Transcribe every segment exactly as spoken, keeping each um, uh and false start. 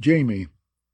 Jamie.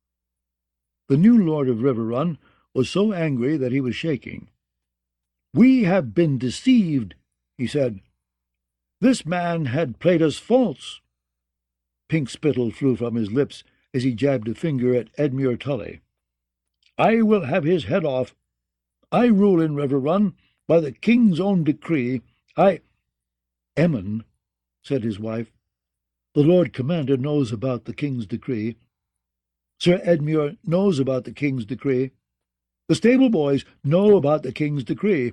The new lord of Riverrun was so angry that he was shaking. "We have been deceived," he said. "This man had played us false." Pink spittle flew from his lips as he jabbed a finger at Edmure Tully. "I will have his head off. I rule in Riverrun by the king's own decree. I—" "Emmon," said his wife, "the Lord Commander knows about the king's decree. Sir Edmure knows about the king's decree. The stable boys know about the king's decree.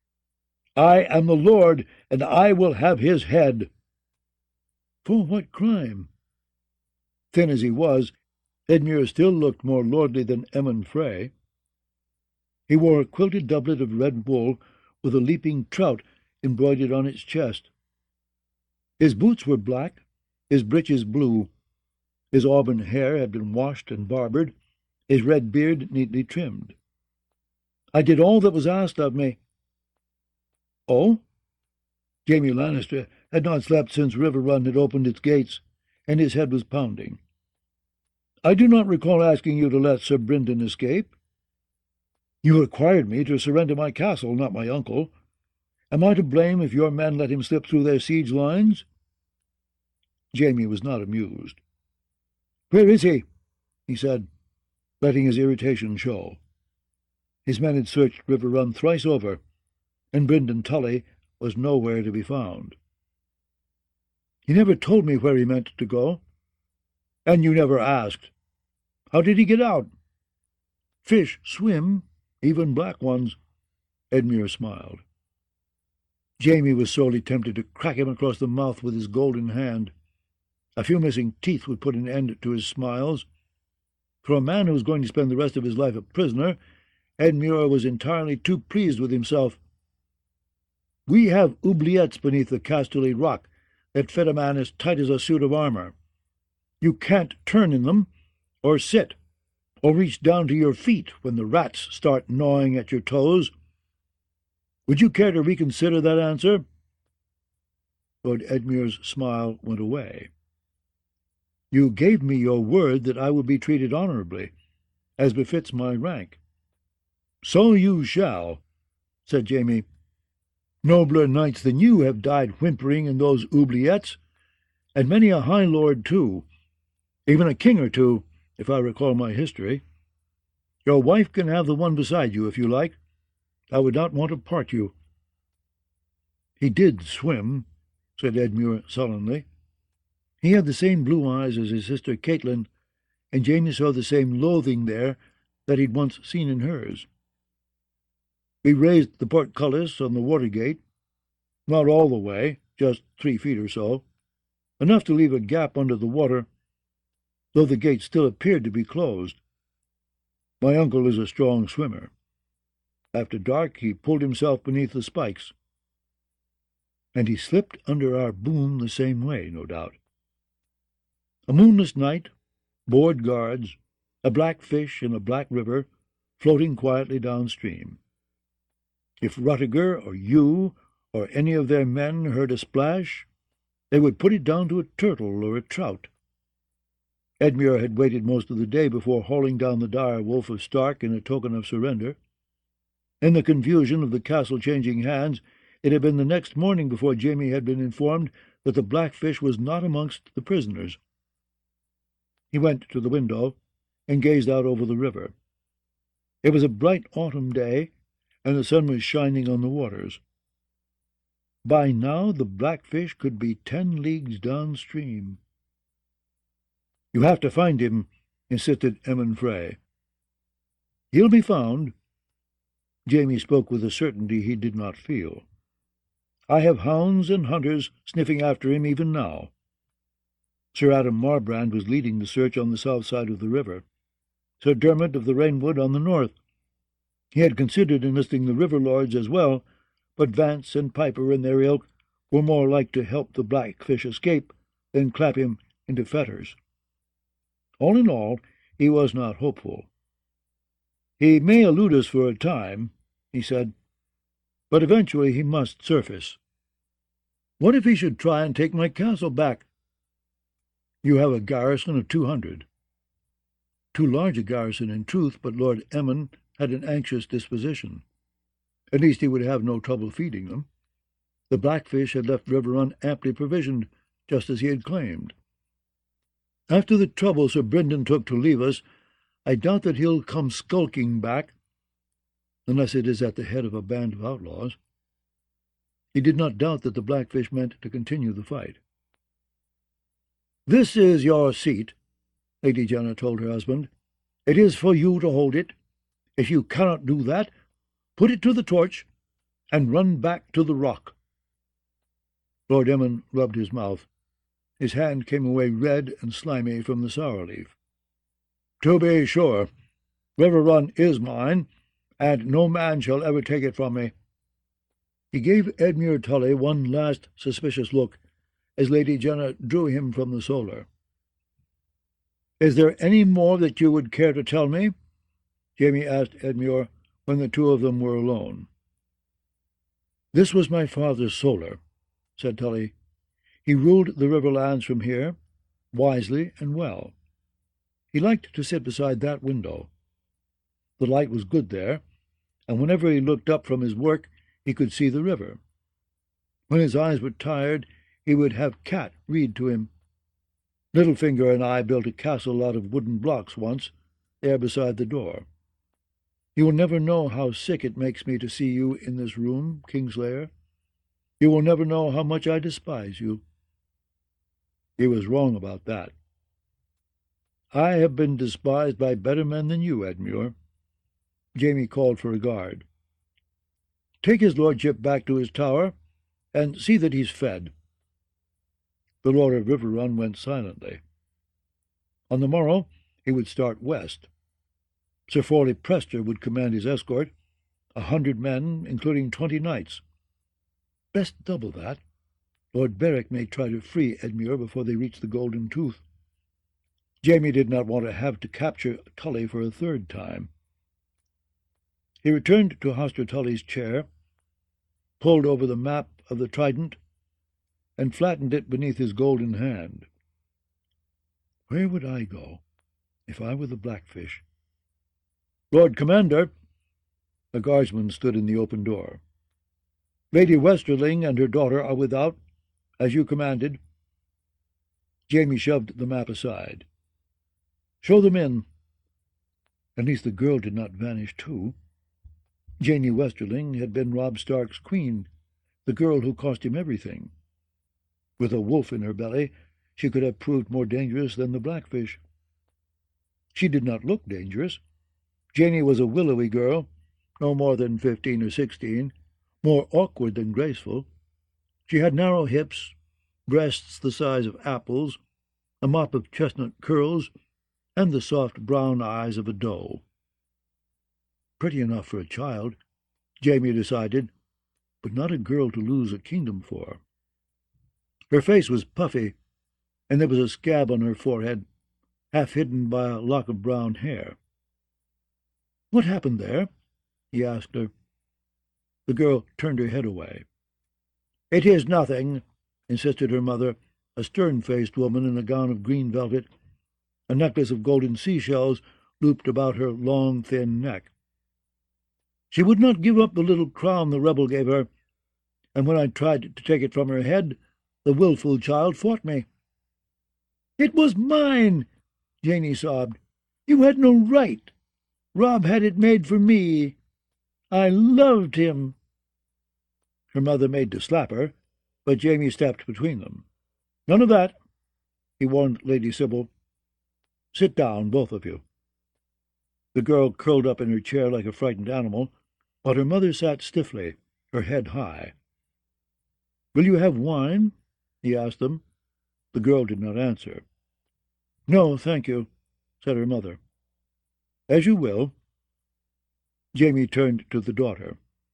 I am the Lord, and I will have his head." For what crime? Thin as he was, Edmure still looked more lordly than Emmon Frey. He wore a quilted doublet of red wool with a leaping trout embroidered on its chest. His boots were black, his breeches blue. His auburn hair had been washed and barbered, his red beard neatly trimmed. "I did all that was asked of me." "Oh?" Jamie Lannister had not slept since Riverrun had opened its gates, and his head was pounding. "I do not recall asking you to let Sir Brynden escape. You required me to surrender my castle, not my uncle. Am I to blame if your men let him slip through their siege lines?" Jamie was not amused. "Where is he?" he said, letting his irritation show. His men had searched Riverrun thrice over, and Brynden Tully was nowhere to be found. "He never told me where he meant to go." "And you never asked. How did he get out?" "Fish swim, even black ones." Edmure smiled. Jamie was sorely tempted to crack him across the mouth with his golden hand. A few missing teeth would put an end to his smiles. For a man who was going to spend the rest of his life a prisoner, Edmure was entirely too pleased with himself. "We have oubliettes beneath the Casterly rock that fit a man as tight as a suit of armor. You can't turn in them, or sit, or reach down to your feet when the rats start gnawing at your toes. Would you care to reconsider that answer?" Lord Edmure's smile went away. "You gave me your word that I would be treated honorably, as befits my rank." "So you shall," said Jamie. "Nobler knights than you have died whimpering in those oubliettes, and many a high lord too, even a king or two, if I recall my history. Your wife can have the one beside you, if you like. I would not want to part you." "He did swim," said Edmure sullenly. He had the same blue eyes as his sister Catelyn, and Jamie saw the same loathing there that he'd once seen in hers. "We raised the portcullis on the water-gate, not all the way, just three feet or so, enough to leave a gap under the water, though the gate still appeared to be closed. My uncle is a strong swimmer. After dark he pulled himself beneath the spikes. And he slipped under our boom the same way, no doubt. A moonless night, bored guards, a black fish in a black river, floating quietly downstream. If Ruttiger or you or any of their men heard a splash, they would put it down to a turtle or a trout. Edmure had waited most of the day before hauling down the dire Wolf of Stark in a token of surrender. In the confusion of the castle changing hands, it had been the next morning before Jamie had been informed that the blackfish was not amongst the prisoners. He went to the window and gazed out over the river. It was a bright autumn day, and the sun was shining on the waters. By now the blackfish could be ten leagues downstream. "You have to find him," insisted Emmon Frey. "He'll be found." Jamie spoke with a certainty he did not feel. "I have hounds and hunters sniffing after him even now." Sir Adam Marbrand was leading the search on the south side of the river, Sir Dermot of the Rainwood on the north. He had considered enlisting the river lords as well, but Vance and Piper and their ilk were more like to help the blackfish escape than clap him into fetters. All in all, he was not hopeful. "He may elude us for a time," he said, "but eventually he must surface. What if he should try and take my castle back?" "You have a garrison of two hundred." too large a garrison in truth, but Lord Emmon had an anxious disposition. At least he would have no trouble feeding them. The Blackfish had left Riverrun amply provisioned, just as he had claimed. After the trouble Sir Brendan took to leave us, I doubt that he'll come skulking back, unless it is at the head of a band of outlaws. He did not doubt that the Blackfish meant to continue the fight. "This is your seat," Lady Jenna told her husband. "It is for you to hold it. If you cannot do that, put it to the torch, and run back to the rock." Lord Emmon rubbed his mouth. His hand came away red and slimy from the sorrow-leaf. "To be sure, Riverrun is mine, and no man shall ever take it from me." He gave Edmure Tully one last suspicious look as Lady Jenna drew him from the solar. "Is there any more that you would care to tell me?" Jamie asked Edmure when the two of them were alone. "This was my father's solar," said Tully. "He ruled the Riverlands from here, wisely and well. He liked to sit beside that window. The light was good there, and whenever he looked up from his work he could see the river. When his eyes were tired, he would have Cat read to him. Littlefinger and I built a castle out of wooden blocks once, there beside the door. You will never know how sick it makes me to see you in this room, Kingslayer. You will never know how much I despise you." He was wrong about that. "I have been despised by better men than you, Edmure." Jamie called for a guard. "Take his lordship back to his tower, and see that he's fed." The Lord of Riverrun went silently. On the morrow he would start west. Sir Forley Prester would command his escort, a hundred men, including twenty knights. Best double that. Lord Berwick may try to free Edmure before they reach the Golden Tooth. Jamie did not want to have to capture Tully for a third time. He returned to Hoster Tully's chair, pulled over the map of the Trident, and flattened it beneath his golden hand. Where would I go if I were the Blackfish? "Lord Commander!" A guardsman stood in the open door. "Lady Westerling and her daughter are without, as you commanded." Jamie shoved the map aside. "Show them in." At least the girl did not vanish too. Janie Westerling had been Robb Stark's queen, the girl who cost him everything. With a wolf in her belly, she could have proved more dangerous than the Blackfish. She did not look dangerous. Janie was a willowy girl, no more than fifteen or sixteen, more awkward than graceful. She had narrow hips, breasts the size of apples, a mop of chestnut curls, and the soft brown eyes of a doe. Pretty enough for a child, Jamie decided, but not a girl to lose a kingdom for. Her face was puffy, and there was a scab on her forehead, half hidden by a lock of brown hair. "What happened there?" he asked her. The girl turned her head away. "It is nothing," insisted her mother, a stern-faced woman in a gown of green velvet, a necklace of golden seashells looped about her long, thin neck. "She would not give up the little crown the rebel gave her, and when I tried to take it from her head, the wilful child fought me." "It was mine," Janie sobbed. "You had no right. Robb had it made for me. I loved him." Her mother made to slap her, but Jamie stepped between them. "None of that," he warned Lady Sybil. "Sit down, both of you." The girl curled up in her chair like a frightened animal, but her mother sat stiffly, her head high. "Will you have wine?" he asked them. The girl did not answer. "No, thank you," said her mother. "As you will." Jamie turned to the daughter.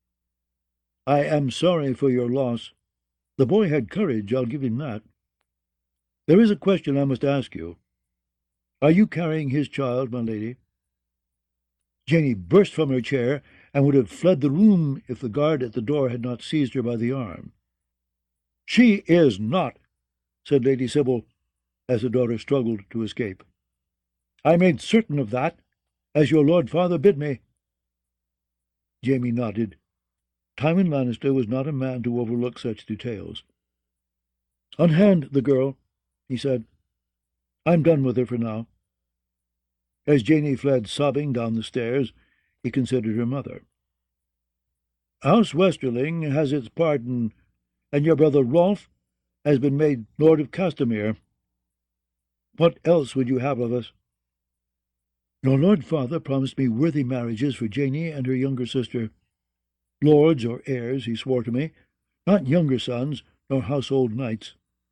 "I am sorry for your loss. The boy had courage, I'll give him that. There is a question I must ask you. Are you carrying his child, my lady?" Janie burst from her chair and would have fled the room if the guard at the door had not seized her by the arm. "She is not," said Lady Sybil, as the daughter struggled to escape. I made certain of that, as your lord father bid me. Jaime nodded. Tywin Lannister was not a man to overlook such details. "Unhand the girl," he said. "I'm done with her for now." As Janie fled sobbing down the stairs, he considered her mother. "House Westerling has its pardon, and your brother Rolfe has been made Lord of Castamere. What else would you have of us?" "Your lord father promised me worthy marriages for Janie and her younger sister. Lords or heirs, he swore to me, not younger sons nor household knights."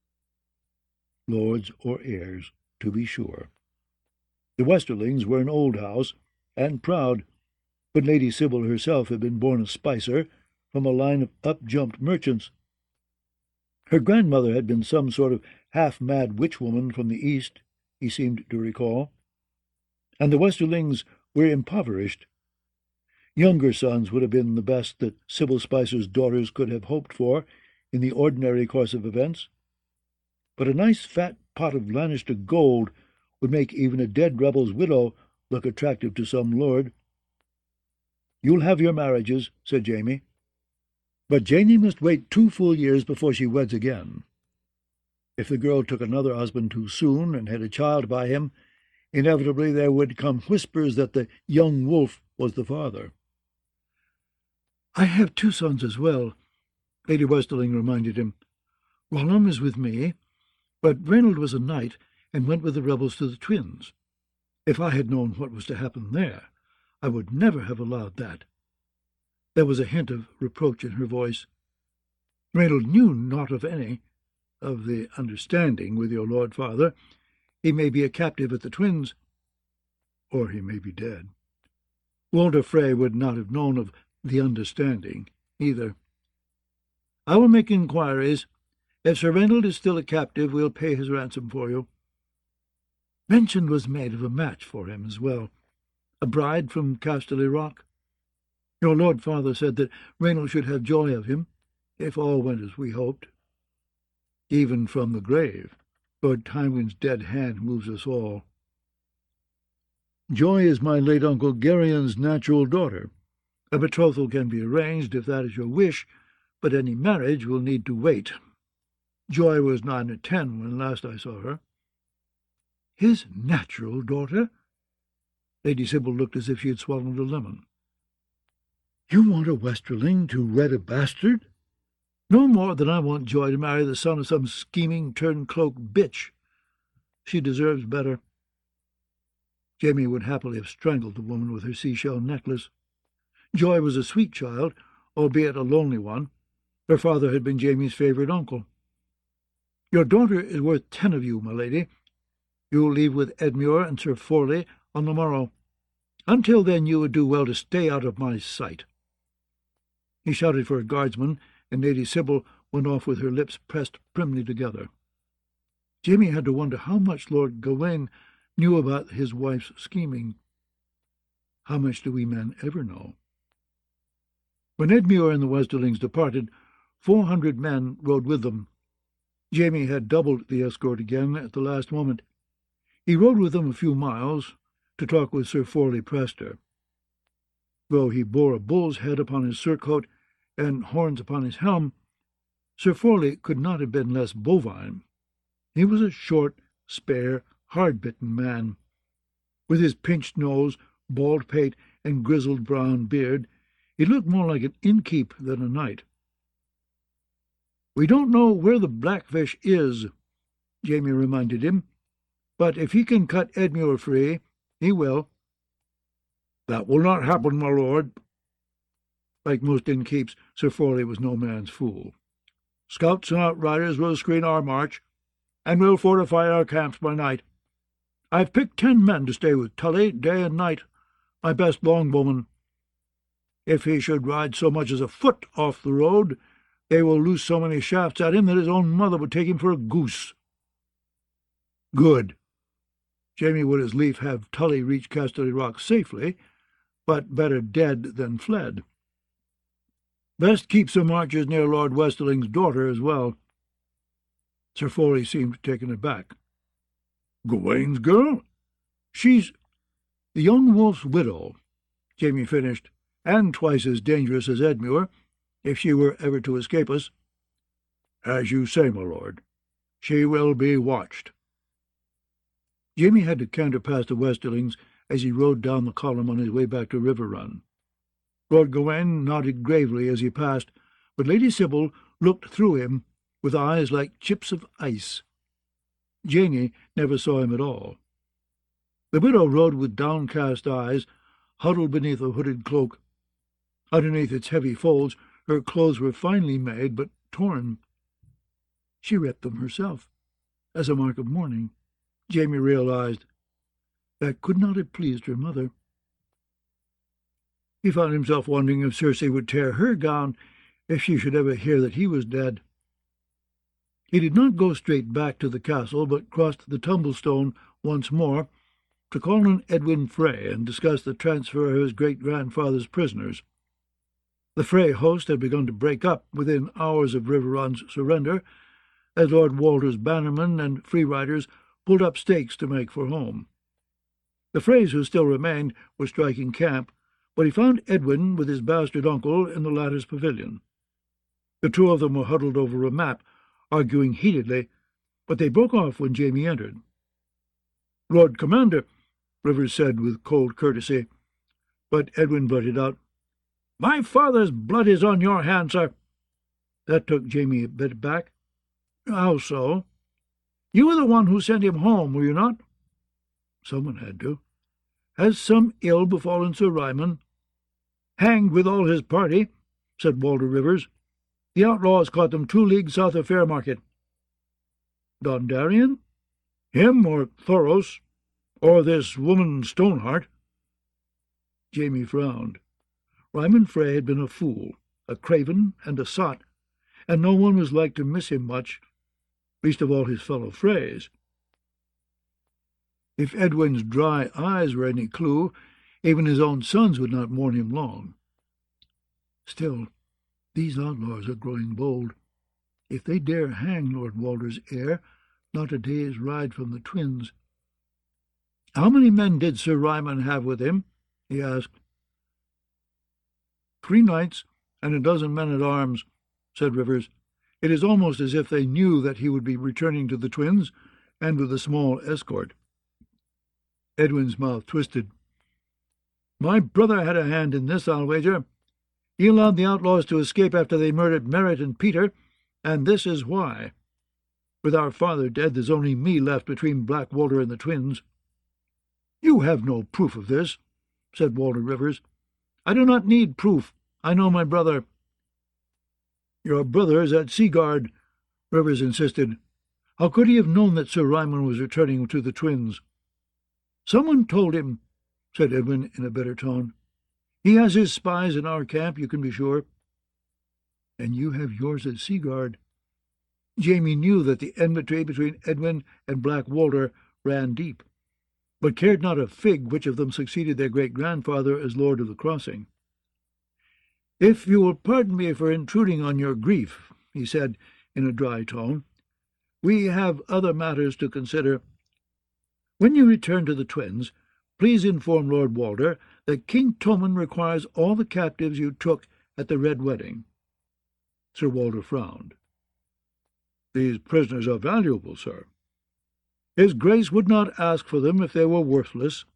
Lords or heirs, to be sure. The Westerlings were an old house, and proud, but Lady Sybil herself had been born a Spicer, from a line of up-jumped merchants. Her grandmother had been some sort of half-mad witch-woman from the East, he seemed to recall, and the Westerlings were impoverished. Younger sons would have been the best that Sybil Spicer's daughters could have hoped for in the ordinary course of events, but a nice fat pot of Lannister gold would make even a dead rebel's widow look attractive to some lord. "You'll have your marriages," said Jaime, "but Janie must wait two full years before she weds again. If the girl took another husband too soon and had a child by him, inevitably there would come whispers that the young wolf was the father." "I have two sons as well," Lady Westerling reminded him. "Rollum is with me, but Reynold was a knight and went with the rebels to the Twins. If I had known what was to happen there, I would never have allowed that." There was a hint of reproach in her voice. "Reynold knew naught of any of the understanding with your lord father. He may be a captive at the Twins, or he may be dead. Walder Frey would not have known of the understanding either. I will make inquiries. If Sir Reynold is still a captive, we'll pay his ransom for you." Mention was made of a match for him as well, a bride from Casterly Rock. Your lord father said that Reynold should have joy of him, if all went as we hoped. Even from the grave, Lord Tywin's dead hand moves us all. "Joy is my late uncle Gerion's natural daughter. A betrothal can be arranged if that is your wish, but any marriage will need to wait. Joy was nine or ten when last I saw her." "His natural daughter?" Lady Sybil looked as if she had swallowed a lemon. "You want a Westerling to wed a bastard?" "No more than I want Joy to marry the son of some scheming turncloak bitch. She deserves better." Jaime would happily have strangled the woman with her seashell necklace. Joy was a sweet child, albeit a lonely one. Her father had been Jaime's favourite uncle. "Your daughter is worth ten of you, my lady. You will leave with Edmure and Sir Forley on the morrow. Until then you would do well to stay out of my sight." He shouted for a guardsman, and Lady Sybil went off with her lips pressed primly together. Jaime had to wonder how much Lord Gawain knew about his wife's scheming. How much do we men ever know? When Edmure and the Westerlings departed, four hundred men rode with them. Jaime had doubled the escort again at the last moment. He rode with them a few miles to talk with Sir Forley Prester. Though he bore a bull's head upon his surcoat and horns upon his helm, Sir Forley could not have been less bovine. He was a short, spare, hard-bitten man. With his pinched nose, bald pate, and grizzled brown beard, he looked more like an innkeep than a knight. "We don't know where the Blackfish is," Jaime reminded him, "but if he can cut Edmure free, he will." "That will not happen, my lord." Like most innkeeps, Sir Forley was no man's fool. "Scouts and outriders will screen our march, and will fortify our camps by night. I've picked ten men to stay with Tully day and night, my best longbowmen. If he should ride so much as a foot off the road, they will loose so many shafts at him that his own mother would take him for a goose." "Good." Jaime would as lief have Tully reach Casterly Rock safely, but better dead than fled. "Best keep some archers near Lord Westerling's daughter as well." Sir Forley seemed taken aback. "Gawain's girl?" She's the young wolf's widow, Jamie finished, and twice as dangerous as Edmure, if she were ever to escape us. As you say, my lord. She will be watched. Jamie had to canter past the Westerlings as he rode down the column on his way back to Riverrun. Lord Gawain nodded gravely as he passed, but Lady Sybil looked through him with eyes like chips of ice. Janey never saw him at all. The widow rode with downcast eyes, huddled beneath a hooded cloak. Underneath its heavy folds, her clothes were finely made, but torn. She ripped them herself, as a mark of mourning. Jamie realized that could not have pleased her mother. He found himself wondering if Cersei would tear her gown if she should ever hear that he was dead. He did not go straight back to the castle, but crossed the Tumblestone once more to call on Edwin Frey and discuss the transfer of his great-grandfather's prisoners. The Frey host had begun to break up within hours of Riverrun's surrender, as Lord Walter's bannermen and free riders pulled up stakes to make for home. The Freys who still remained were striking camp, but he found Edwin with his bastard uncle in the latter's pavilion. The two of them were huddled over a map, arguing heatedly, but they broke off when Jamie entered. "Lord Commander," Rivers said with cold courtesy, but Edwin blurted out, "My father's blood is on your hands, sir." That took Jamie a bit back. "How so?" "You were the one who sent him home, were you not?" "Someone had to." "Has some ill befallen Sir Ryman?" "Hanged with all his party," said Walter Rivers. "The outlaws caught them two leagues south of Fairmarket." "Dondarrion? Him or Thoros? Or this woman Stoneheart?" Jamie frowned. Ryman Frey had been a fool, a craven, and a sot, and no one was like to miss him much, least of all his fellow Freys. If Edwin's dry eyes were any clue, even his own sons would not mourn him long. Still, these outlaws are growing bold. If they dare hang Lord Walter's heir, not a day's ride from the twins. "How many men did Sir Ryman have with him?" he asked. "Three knights and a dozen men-at-arms," said Rivers. "It is almost as if they knew that he would be returning to the twins, and with a small escort." Edwin's mouth twisted. "My brother had a hand in this, I'll wager. He allowed the outlaws to escape after they murdered Merritt and Peter, and this is why. With our father dead, there's only me left between Black Walter and the twins." "You have no proof of this," said Walter Rivers. "I do not need proof. I know my brother." "Your brother is at Seaguard," Rivers insisted. "How could he have known that Sir Ryman was returning to the twins?" "Someone told him," said Edwin in a bitter tone. "He has his spies in our camp, you can be sure." "And you have yours at Seaguard." Jamie knew that the enmity between Edwin and Black Walter ran deep, but cared not a fig which of them succeeded their great-grandfather as Lord of the Crossing. "If you will pardon me for intruding on your grief," he said in a dry tone, "we have other matters to consider. When you return to the twins, please inform Lord Walter that King Tommen requires all the captives you took at the Red Wedding." Sir Walter frowned. "These prisoners are valuable, sir." "His Grace would not ask for them if they were worthless."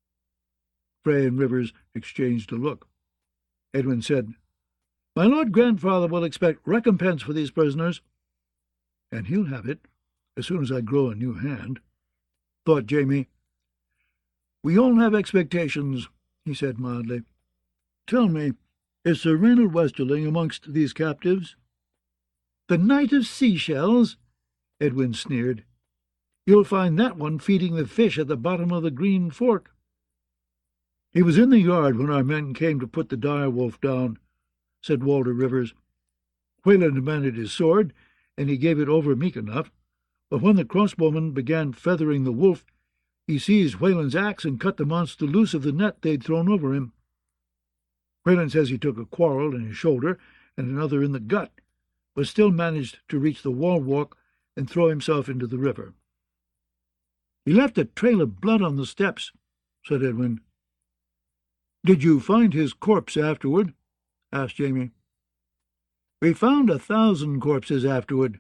Frey and Rivers exchanged a look. Edwin said, "My Lord Grandfather will expect recompense for these prisoners." "And he'll have it, as soon as I grow a new hand," thought Jamie. "We all have expectations," he said mildly. "Tell me, is Sir Reynold Westerling amongst these captives?" "The Knight of Seashells?" Edwin sneered. "You'll find that one feeding the fish at the bottom of the Green Fork." "He was in the yard when our men came to put the dire wolf down," said Walter Rivers. "Wayland demanded his sword, and he gave it over meek enough, but when the crossbowmen began feathering the wolf, he seized Wayland's axe and cut the monster loose of the net they'd thrown over him. Wayland says he took a quarrel in his shoulder and another in the gut, but still managed to reach the wall walk and throw himself into the river." "He left a trail of blood on the steps," said Edwin. "Did you find his corpse afterward?" asked Jamie. "We found a thousand corpses afterward.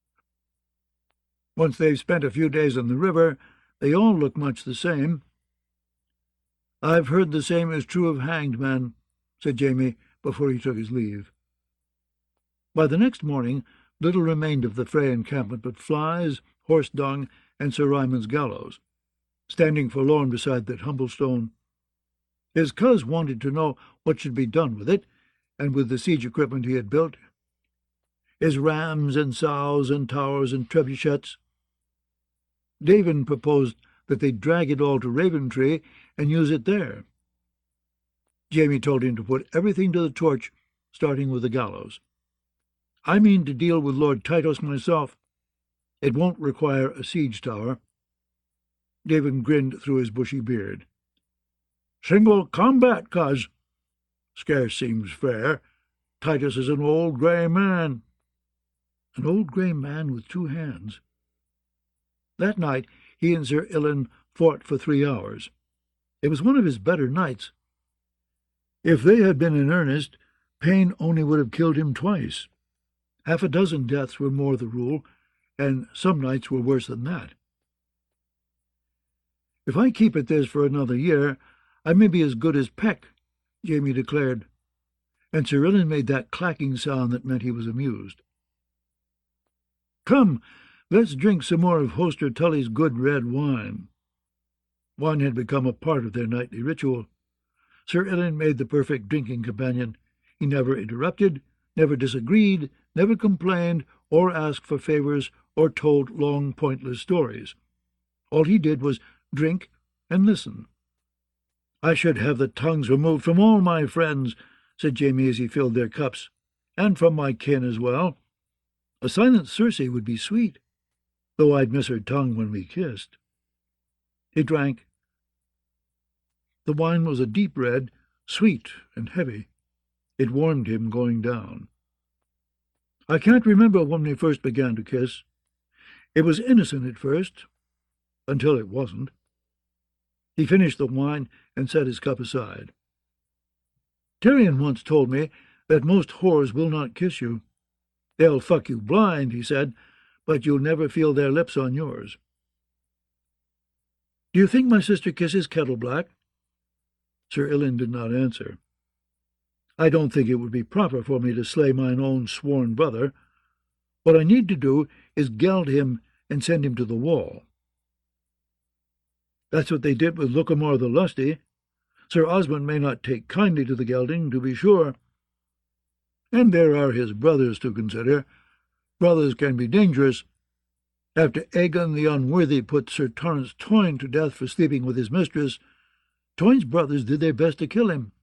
Once they've spent a few days in the river, they all look much the same." "I've heard the same is true of hanged men," said Jamie before he took his leave. By the next morning little remained of the Frey encampment but flies, horse dung, and Sir Ryman's gallows, standing forlorn beside that humble stone. His coz wanted to know what should be done with it, and with the siege equipment he had built, his rams and sows and towers and trebuchets. Davin proposed that they drag it all to Raventree and use it there. Jamie told him to put everything to the torch, starting with the gallows. "I mean to deal with Lord Tytos myself. It won't require a siege tower." Davin grinned through his bushy beard. "Single combat, coz. Scarce seems fair. Tytos is an old grey man." An old grey man with two hands. That night he and Sir Ilyn fought for three hours. It was one of his better nights. If they had been in earnest, pain only would have killed him twice. Half a dozen deaths were more the rule, and some nights were worse than that. "If I keep at this for another year, I may be as good as Peck," Jamie declared, and Sir Ilyn made that clacking sound that meant he was amused. "Come, let's drink some more of Hoster Tully's good red wine." Wine had become a part of their nightly ritual. Sir Ilyn made the perfect drinking companion. He never interrupted, never disagreed, never complained, or asked for favours, or told long, pointless stories. All he did was drink and listen. "I should have the tongues removed from all my friends," said Jamie as he filled their cups, "and from my kin as well. A silent Circe would be sweet, though I'd miss her tongue when we kissed." He drank. The wine was a deep red, sweet and heavy. It warmed him going down. "I can't remember when we first began to kiss. It was innocent at first, until it wasn't." He finished the wine and set his cup aside. "Tyrion once told me that most whores will not kiss you. They'll fuck you blind," he said, "but you'll never feel their lips on yours." "Do you think my sister kisses Kettleblack?" Sir Ilyn did not answer. "I don't think it would be proper for me to slay mine own sworn brother. What I need to do is geld him and send him to the wall." "That's what they did with Lucamore the Lusty. Sir Osmond may not take kindly to the gelding, to be sure. And there are his brothers to consider. Brothers can be dangerous. After Aegon the Unworthy put Sir Torrance Toyne to death for sleeping with his mistress, Toyne's brothers did their best to kill him.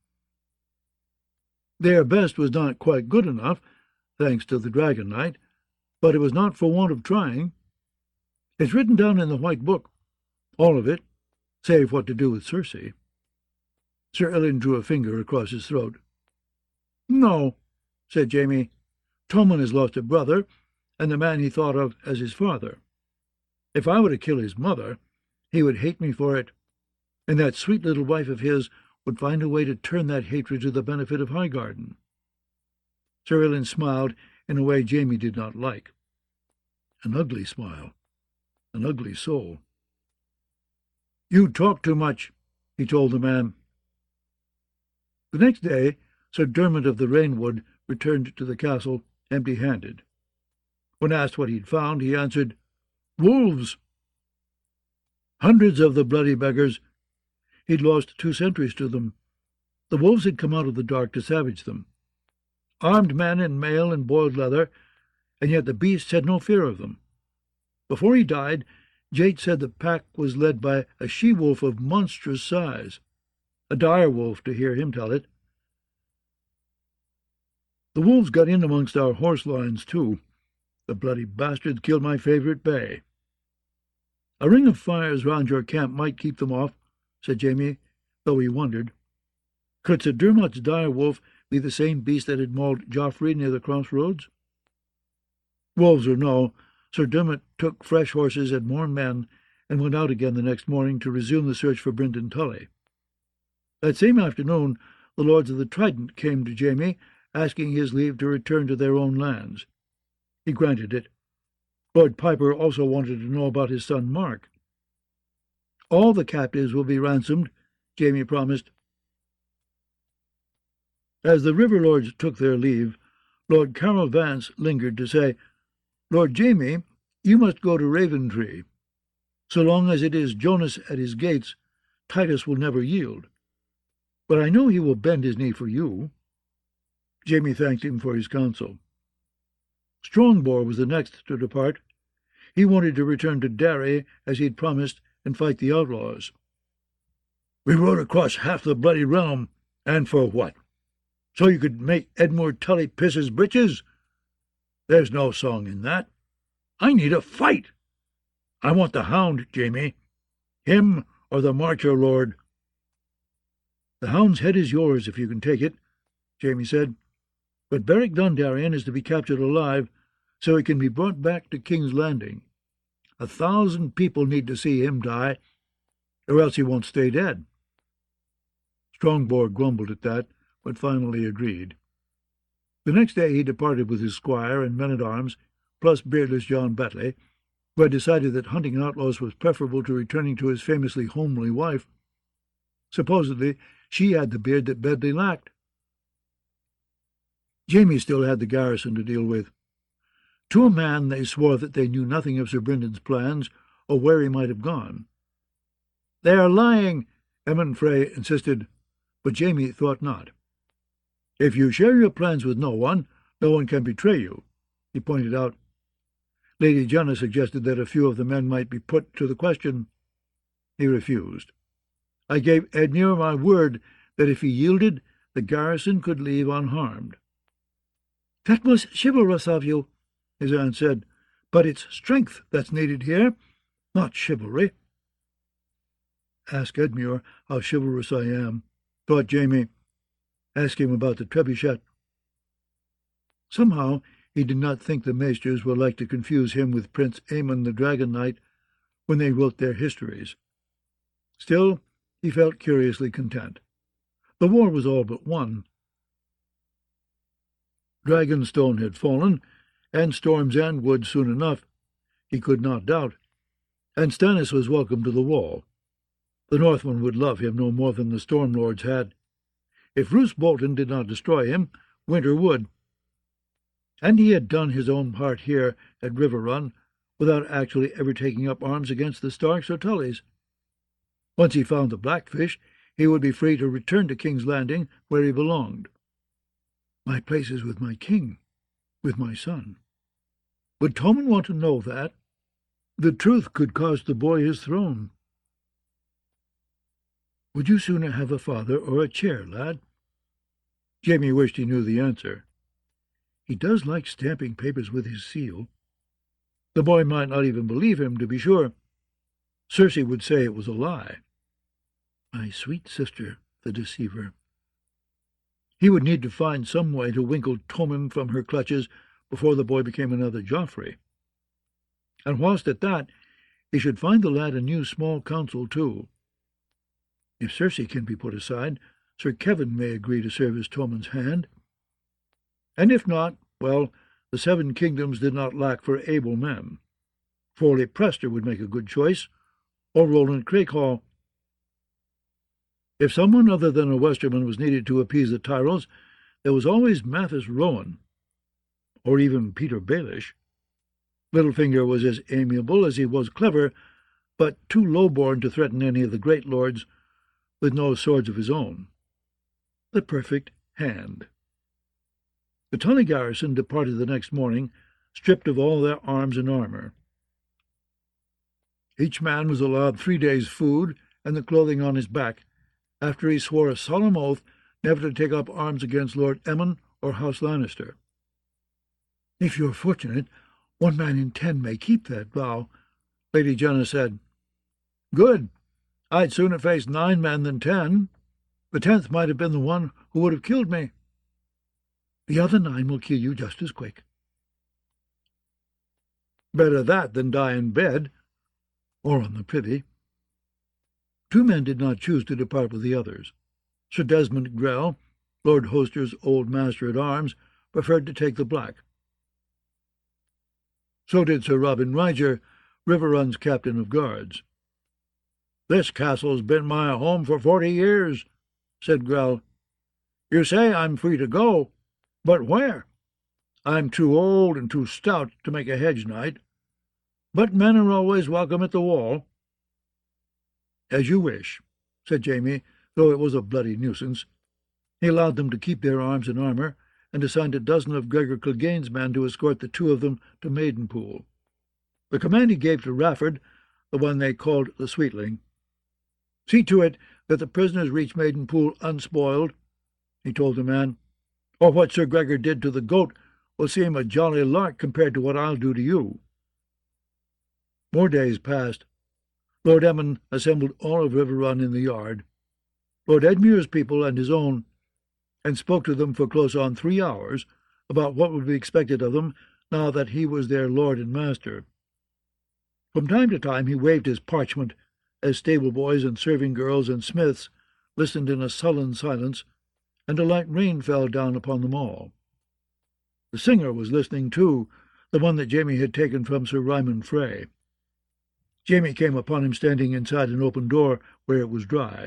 Their best was not quite good enough, thanks to the Dragon Knight, but it was not for want of trying. It's written down in the White Book, all of it, save what to do with Circe." Sir Ilyn drew a finger across his throat. "No," said Jamie. "Tommen has lost a brother, and the man he thought of as his father. If I were to kill his mother, he would hate me for it, and that sweet little wife of his would find a way to turn that hatred to the benefit of Highgarden." Sir Ilyn smiled in a way Jamie did not like. An ugly smile, an ugly soul. "You talk too much," he told the man. The next day Sir Dermot of the Rainwood returned to the castle empty-handed. When asked what he'd found, he answered, "Wolves." Hundreds of the bloody beggars. He'd lost two sentries to them. The wolves had come out of the dark to savage them. Armed men in mail and boiled leather, and yet the beasts had no fear of them. Before he died, Jate said the pack was led by a she-wolf of monstrous size, a dire wolf to hear him tell it. The wolves got in amongst our horse lines, too. The bloody bastards killed my favourite bay. "A ring of fires round your camp might keep them off," said Jamie, though he wondered. Could Sir Dermot's dire wolf be the same beast that had mauled Joffrey near the crossroads? Wolves or no, Sir Dermot took fresh horses and more men, and went out again the next morning to resume the search for Brynden Tully. That same afternoon the lords of the Trident came to Jamie, asking his leave to return to their own lands. He granted it. Lord Piper also wanted to know about his son Mark. All the captives will be ransomed, Jamie promised. As the river lords took their leave, Lord Carroll Vance lingered to say, "Lord Jamie, you must go to Raventree. So long as it is Jonas at his gates, Titus will never yield. But I know he will bend his knee for you." Jamie thanked him for his counsel. Strongbor was the next to depart. He wanted to return to Derry, as he had promised, and fight the outlaws. "We rode across half the bloody realm, and for what? So you could make Edmure Tully piss his britches? There's no song in that. I need a fight. I want the hound, Jamie. Him or the Marcher Lord." "The hound's head is yours, if you can take it," Jamie said. "But Beric Dondarrion is to be captured alive, so he can be brought back to King's Landing. A thousand people need to see him die, or else he won't stay dead." Strongbor grumbled at that, but finally agreed. The next day he departed with his squire and men-at-arms, plus beardless John Batley, who had decided that hunting outlaws was preferable to returning to his famously homely wife. Supposedly she had the beard that Bedley lacked. Jamie still had the garrison to deal with. To a man they swore that they knew nothing of Sir Bryndon's plans, or where he might have gone. "They are lying," Emmon Frey insisted, but Jamie thought not. "If you share your plans with no one, no one can betray you," he pointed out. Lady Jenna suggested that a few of the men might be put to the question. He refused. "I gave Edmure my word that if he yielded, the garrison could leave unharmed." "That was chivalrous of you," his aunt said, "but it's strength that's needed here, not chivalry." "Ask Edmure how chivalrous I am," thought Jamie. "Ask him about the trebuchet." Somehow he did not think the maesters would like to confuse him with Prince Aemon the Dragon Knight when they wrote their histories. Still, he felt curiously content. The war was all but won. Dragonstone had fallen, and Storm's End would soon enough, he could not doubt, and Stannis was welcome to the wall. The Northmen would love him no more than the Stormlords had. If Roose Bolton did not destroy him, Winter would. And he had done his own part here at Riverrun, without actually ever taking up arms against the Starks or Tullys. Once he found the Blackfish, he would be free to return to King's Landing, where he belonged. "My place is with my king, with my son." Would Tommen want to know that? The truth could cost the boy his throne. "Would you sooner have a father or a chair, lad?" Jamie wished he knew the answer. He does like stamping papers with his seal. The boy might not even believe him, to be sure. Cersei would say it was a lie. My sweet sister, the deceiver. He would need to find some way to winkle Tommen from her clutches before the boy became another Joffrey. And whilst at that, he should find the lad a new small council too. If Cersei can be put aside, Sir Kevin may agree to serve as Tommen's hand. And if not, well, the Seven Kingdoms did not lack for able men. Foley Prester would make a good choice, or Roland Craighall. If someone other than a Westerman was needed to appease the Tyrells, there was always Mathis Rowan, or even Peter Baelish. Littlefinger was as amiable as he was clever, but too low-born to threaten any of the great lords, with no swords of his own. The perfect hand. The Tully garrison departed the next morning, stripped of all their arms and armour. Each man was allowed three days' food and the clothing on his back, after he swore a solemn oath never to take up arms against Lord Emmon or House Lannister. If you're fortunate, one man in ten may keep that vow, Lady Jenna said. Good. I'd sooner face nine men than ten. The tenth might have been the one who would have killed me. The other nine will kill you just as quick. Better that than die in bed. or on the privy. Two men did not choose to depart with the others. Sir Desmond Grell, Lord Hoster's old master-at-arms, preferred to take the black. So did Sir Robin Ryger, Riverrun's captain of guards. "This castle's been my home for forty years," said Grell. "You say I'm free to go, but where? I'm too old and too stout to make a hedge knight, but men are always welcome at the wall." "As you wish," said Jamie, though it was a bloody nuisance. He allowed them to keep their arms and armour, and assigned a dozen of Gregor Clegane's men to escort the two of them to Maidenpool. The command he gave to Rafford, the one they called the Sweetling. "See to it that the prisoners reach Maidenpool unspoiled," he told the man, "or what Sir Gregor did to the goat will seem a jolly lark compared to what I'll do to you." More days passed. Lord Emmon assembled all of Riverrun in the yard, Lord Edmure's people and his own, and spoke to them for close on three hours about what would be expected of them now that he was their lord and master. From time to time he waved his parchment, as stable-boys and serving-girls and smiths listened in a sullen silence, and a light rain fell down upon them all. The singer was listening too, the one that Jamie had taken from Sir Ryman Frey. Jamie came upon him standing inside an open door where it was dry.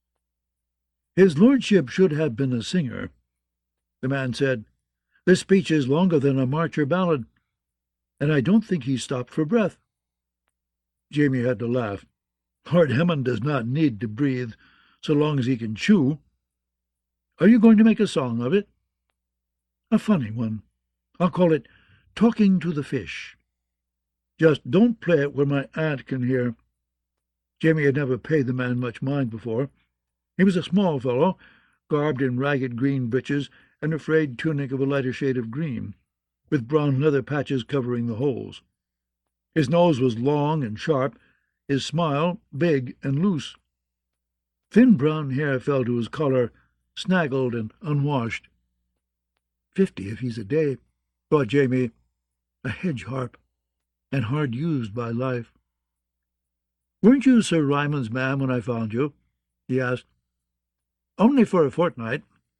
"His lordship should have been a singer," the man said. "This speech is longer than a march or ballad, and I don't think he stopped for breath." Jamie had to laugh. "Lord Emmon does not need to breathe, so long as he can chew. Are you going to make a song of it?" "A funny one. I'll call it Talking to the Fish. Just don't play it where my aunt can hear." Jamie had never paid the man much mind before. He was a small fellow, garbed in ragged green breeches and a frayed tunic of a lighter shade of green, with brown leather patches covering the holes. His nose was long and sharp, his smile big and loose. Thin brown hair fell to his collar, snaggled and unwashed. Fifty if he's a day, thought Jamie, a hedge-harp, and hard used by life. "Weren't you Sir Ryman's man when I found you?" he asked. "Only for a fortnight."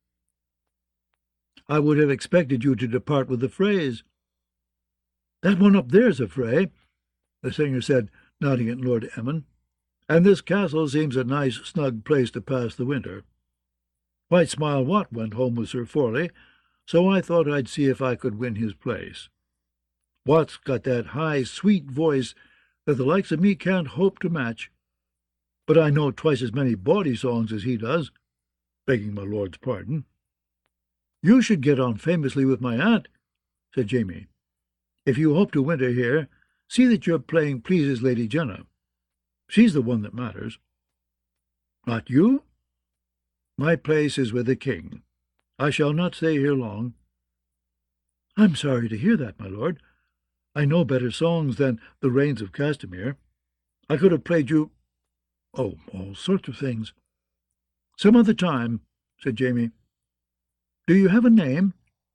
"I would have expected you to depart with the Freys." "That one up there's a Frey," the singer said, nodding at Lord Emmon, "and this castle seems a nice, snug place to pass the winter. White Smile Wat went home with Sir Forley, so I thought I'd see if I could win his place. Wat's got that high, sweet voice that the likes of me can't hope to match, but I know twice as many bawdy songs as he does, begging my lord's pardon." "You should get on famously with my aunt," said Jamie. "If you hope to winter here, see that your playing pleases Lady Jenna. She's the one that matters." "Not you? My place is with the king. I shall not stay here long." "I'm sorry to hear that, my lord. I know better songs than the Rains of Castamere. I could have played you, oh, all sorts of things." "Some other time," said Jamie. "Do you have a name?"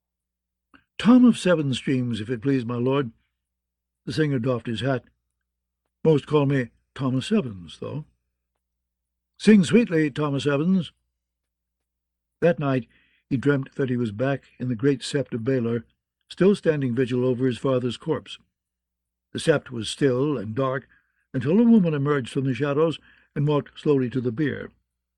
"Tom of Seven Streams, if it please my lord." The singer doffed his hat. "Most call me Thomas Evans, though." "Sing sweetly, Thomas Evans." That night he dreamt that he was back in the great sept of Baelor, still standing vigil over his father's corpse. The sept was still and dark until a woman emerged from the shadows and walked slowly to the bier.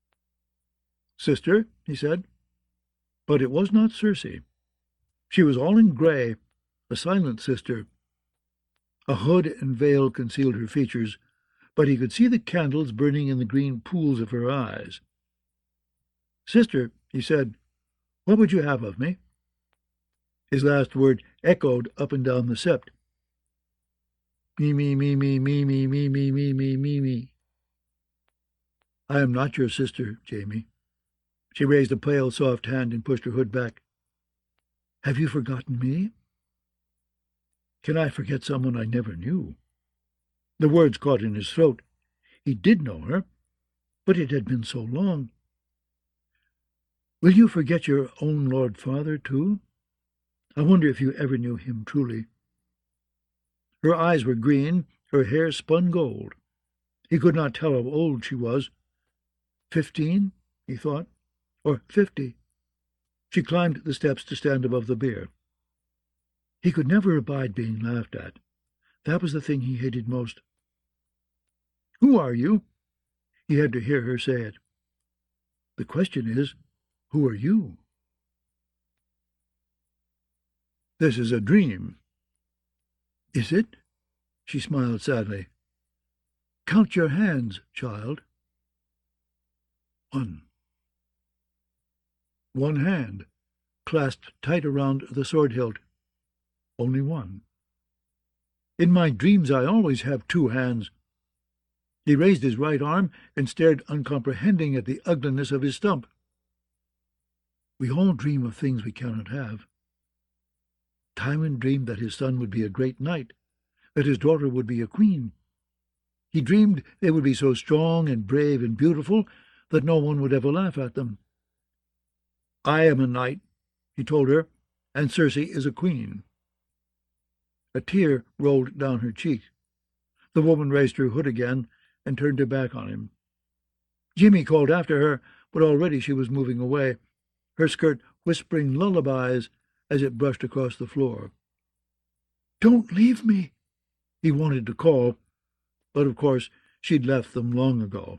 "Sister," he said. But it was not Circe. She was all in grey, a silent sister. A hood and veil concealed her features, but he could see the candles burning in the green pools of her eyes. "Sister," he said, "what would you have of me?" His last word echoed up and down the sept. "Me, me, me, me, me, me, me, me, me, me, me, me." "I am not your sister, Jamie." She raised a pale, soft hand and pushed her hood back. "Have you forgotten me?" "Can I forget someone I never knew?" The words caught in his throat. He did know her, but it had been so long. "Will you forget your own Lord Father, too? I wonder if you ever knew him truly." Her eyes were green, her hair spun gold. He could not tell how old she was. Fifteen, he thought, or fifty. She climbed the steps to stand above the bier. He could never abide being laughed at. That was the thing he hated most. "Who are you?" He had to hear her say it. "The question is, who are you?" "This is a dream." "Is it?" She smiled sadly. "Count your hands, child." One. One hand, clasped tight around the sword hilt. Only one. "In my dreams I always have two hands." He raised his right arm and stared uncomprehending at the ugliness of his stump. "We all dream of things we cannot have." Tywin dreamed that his son would be a great knight, that his daughter would be a queen. He dreamed they would be so strong and brave and beautiful that no one would ever laugh at them. "I am a knight," he told her, "and Cersei is a queen." A tear rolled down her cheek. The woman raised her hood again and turned her back on him. Jimmy called after her, but already she was moving away, her skirt whispering lullabies as it brushed across the floor. "Don't leave me," he wanted to call, but of course she'd left them long ago.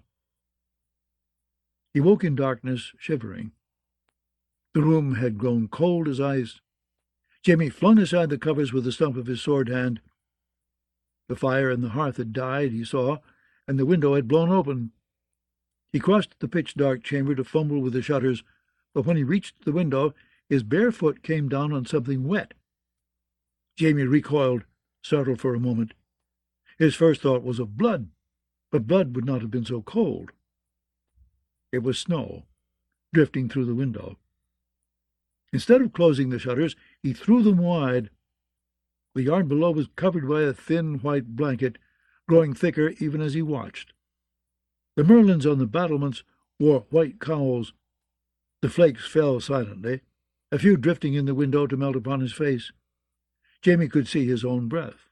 He woke in darkness, shivering. The room had grown cold as ice. Jimmy flung aside the covers with the stump of his sword hand. The fire in the hearth had died, he saw, and the window had blown open. He crossed the pitch-dark chamber to fumble with the shutters, but when he reached the window, his bare foot came down on something wet. Jamie recoiled, startled for a moment. His first thought was of blood, but blood would not have been so cold. It was snow, drifting through the window. Instead of closing the shutters, he threw them wide. The yard below was covered by a thin white blanket, growing thicker even as he watched. The merlins on the battlements wore white cowls. The flakes fell silently, a few drifting in the window to melt upon his face. Jamie could see his own breath.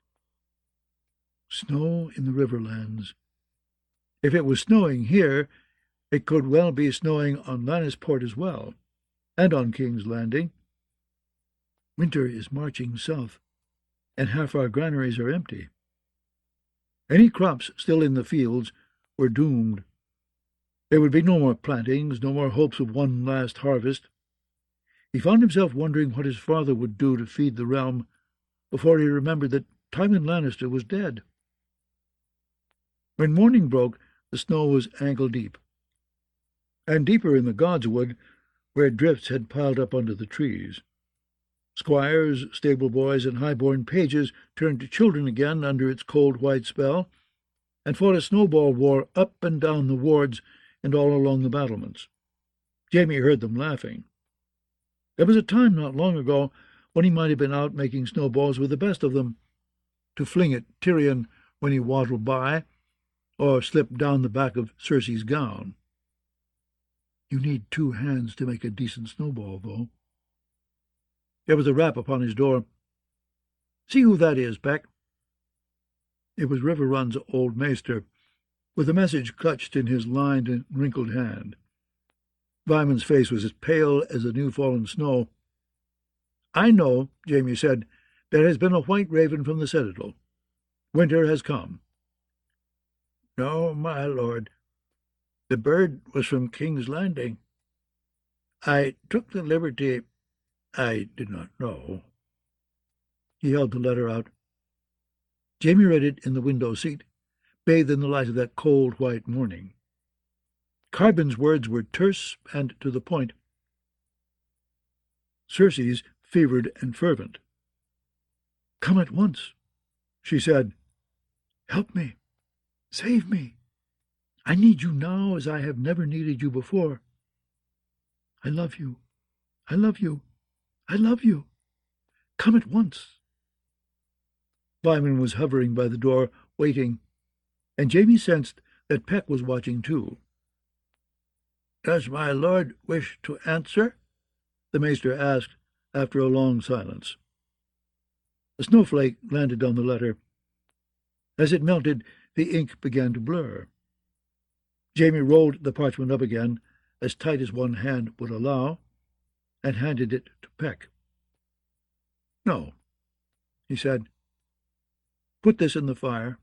Snow in the Riverlands. If it was snowing here, it could well be snowing on Lannisport as well, and on King's Landing. Winter is marching south, and half our granaries are empty. Any crops still in the fields were doomed. There would be no more plantings, no more hopes of one last harvest. He found himself wondering what his father would do to feed the realm before he remembered that Tywin Lannister was dead. When morning broke, the snow was ankle-deep, and deeper in the Godswood, where drifts had piled up under the trees. Squires, stable-boys, and high-born pages turned to children again under its cold white spell, and fought a snowball war up and down the wards and all along the battlements. Jamie heard them laughing. There was a time not long ago when he might have been out making snowballs with the best of them, to fling at Tyrion when he waddled by, or slip down the back of Cersei's gown. You need two hands to make a decent snowball, though. There was a rap upon his door. "See who that is, Peck." It was Riverrun's old maester, with a message clutched in his lined and wrinkled hand. Vyman's face was as pale as the new-fallen snow. "I know," Jamie said. "There has been a white raven from the Citadel. Winter has come." "No, my lord. The bird was from King's Landing. I took the liberty. I did not know." He held the letter out. Jamie read it in the window seat, bathed in the light of that cold white morning. Carbon's words were terse and to the point. Cersei's fevered and fervent. "Come at once," she said. "Help me. Save me. I need you now as I have never needed you before. I love you. I love you. I love you. Come at once." Vyman was hovering by the door, waiting, and Jamie sensed that Peck was watching too. "Does my lord wish to answer?" the maester asked after a long silence. A snowflake landed on the letter. As it melted, the ink began to blur. Jamie rolled the parchment up again, as tight as one hand would allow, and handed it to Peck. "No," he said. "Put this in the fire,